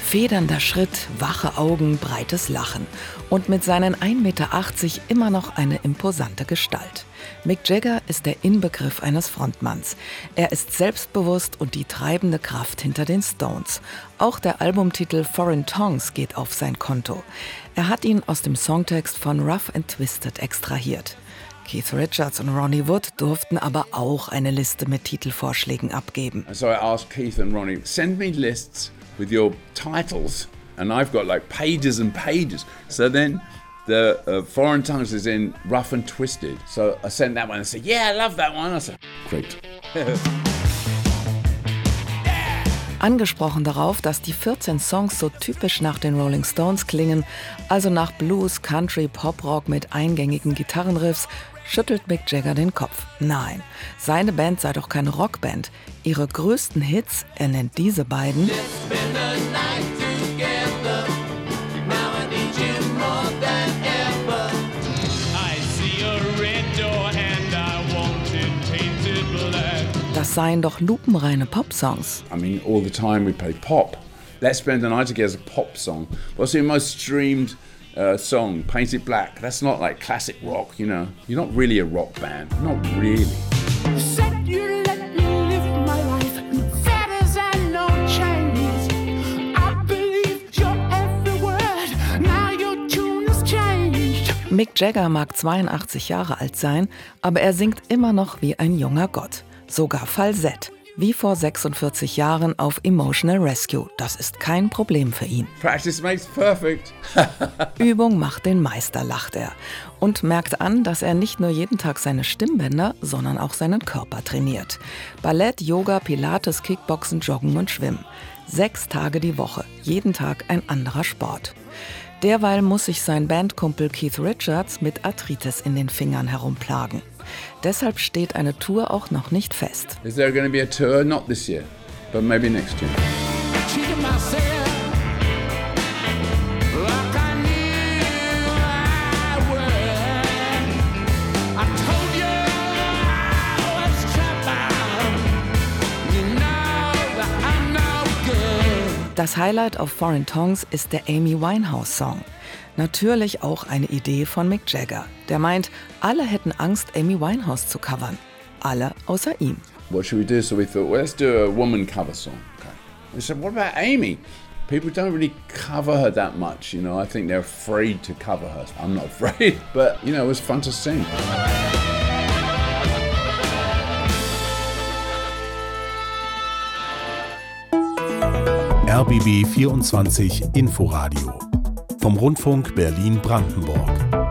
Federnder Schritt, wache Augen, breites Lachen und mit seinen 1,80 Meter immer noch eine imposante Gestalt. Mick Jagger ist der Inbegriff eines Frontmanns. Er ist selbstbewusst und die treibende Kraft hinter den Stones. Auch der Albumtitel Foreign Tongues geht auf sein Konto. Er hat ihn aus dem Songtext von Rough and Twisted extrahiert. Keith Richards und Ronnie Wood durften aber auch eine Liste mit Titelvorschlägen abgeben. So I asked Keith and Ronnie, send me lists with your titles, and I've got like pages and pages. So then the Foreign Tongues is in Rough and Twisted. So I sent that one and said, yeah, I love that one. I said, great. Angesprochen darauf, dass die 14 Songs so typisch nach den Rolling Stones klingen, also nach Blues, Country, Pop-Rock mit eingängigen Gitarrenriffs, schüttelt Mick Jagger den Kopf. Nein, seine Band sei doch keine Rockband. Ihre größten Hits, er nennt diese beiden, das seien doch lupenreine Pop-Songs. I mean, all the time we play pop. Let's Spend the Night Together is a pop song. What's the most streamed song? Painted Black. That's not like classic rock, you know. You're not really a rock band. Not really. You said you let me live my life. That is no Chinese. I believe your every word. Now your tune has changed. Mick Jagger mag 82 Jahre alt sein, aber er singt immer noch wie ein junger Gott. Sogar Falsett, wie vor 46 Jahren auf Emotional Rescue. Das ist kein Problem für ihn. Practice makes perfect. Übung macht den Meister, lacht er. Und merkt an, dass er nicht nur jeden Tag seine Stimmbänder, sondern auch seinen Körper trainiert. Ballett, Yoga, Pilates, Kickboxen, Joggen und Schwimmen. 6 Tage die Woche, jeden Tag ein anderer Sport. Derweil muss sich sein Bandkumpel Keith Richards mit Arthritis in den Fingern herumplagen. Deshalb steht eine Tour auch noch nicht fest. Is there going to be a tour? Not this year, but maybe next year. Das Highlight auf Foreign Tongues ist der Amy Winehouse-Song. Natürlich auch eine Idee von Mick Jagger. Der meint, alle hätten Angst, Amy Winehouse zu covern. Alle außer ihm. What should we do? So we thought, well, let's do a woman cover song. Okay. We said, what about Amy? People don't really cover her that much, you know. I think they're afraid to cover her. I'm not afraid, but, you know, it was fun to sing. RBB 24 Inforadio vom Rundfunk Berlin-Brandenburg.